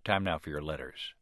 Time now for your letters.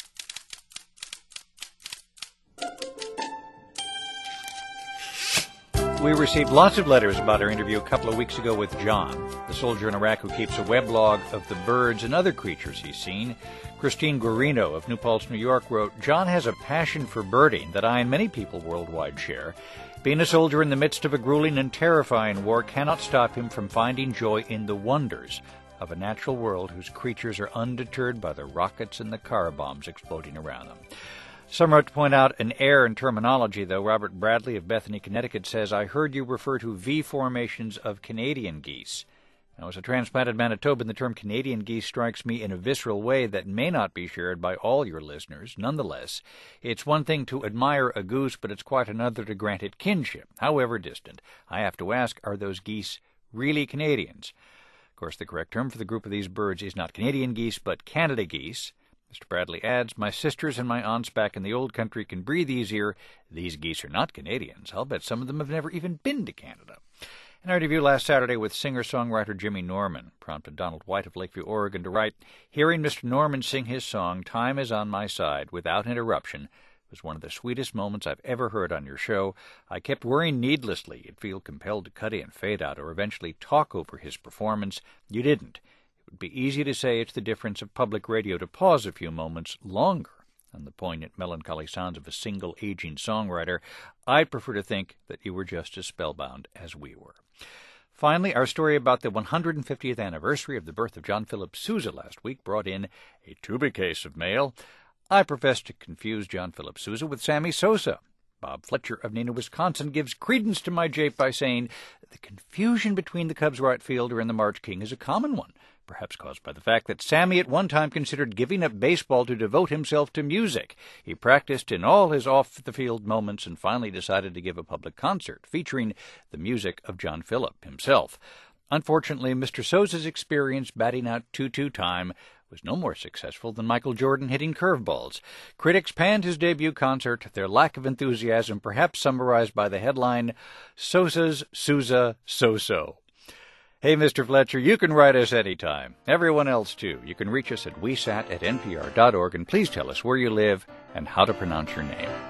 We received lots of letters about our interview a couple of weeks ago with John, the soldier in Iraq who keeps a weblog of the birds and other creatures he's seen. Christine Guarino of New Paltz, New York wrote, John has a passion for birding that I and many people worldwide share. Being a soldier in the midst of a grueling and terrifying war cannot stop him from finding joy in the wonders of a natural world whose creatures are undeterred by the rockets and the car bombs exploding around them. Some wrote to point out an error in terminology, though. Robert Bradley of Bethany, Connecticut says, I heard you refer to V formations of Canadian geese. Now, as a transplanted Manitoban, the term Canadian geese strikes me in a visceral way that may not be shared by all your listeners. Nonetheless, it's one thing to admire a goose, but it's quite another to grant it kinship, however distant. I have to ask, are those geese really Canadians? Of course, the correct term for the group of these birds is not Canadian geese, but Canada geese. Mr. Bradley adds, my sisters and my aunts back in the old country can breathe easier. These geese are not Canadians. I'll bet some of them have never even been to Canada. In our interview last Saturday with singer-songwriter Jimmy Norman prompted Donald White of Lakeview, Oregon to write, hearing Mr. Norman sing his song, Time is on My Side, without interruption, was one of the sweetest moments I've ever heard on your show. I kept worrying needlessly you'd feel compelled to cut in, fade out, or eventually talk over his performance. You didn't. It would be easy to say it's the difference of public radio to pause a few moments longer on the poignant, melancholy sounds of a single aging songwriter. I'd prefer to think that you were just as spellbound as we were. Finally, our story about the 150th anniversary of the birth of John Philip Sousa last week brought in a tuba case of mail. I profess to confuse John Philip Sousa with Sammy Sosa. Bob Fletcher of Neenah, Wisconsin, gives credence to my jape by saying, the confusion between the Cubs right fielder and the March King is a common one, perhaps caused by the fact that Sammy at one time considered giving up baseball to devote himself to music. He practiced in all his off-the-field moments and finally decided to give a public concert featuring the music of John Philip himself. Unfortunately, Mr. Sousa's experience batting out 2-2 time was no more successful than Michael Jordan hitting curveballs. Critics panned his debut concert, their lack of enthusiasm perhaps summarized by the headline, Sosa's Sousa So-So. Hey, Mr. Fletcher, you can write us anytime. Everyone else, too. You can reach us at wesat@npr.org, and please tell us where you live and how to pronounce your name.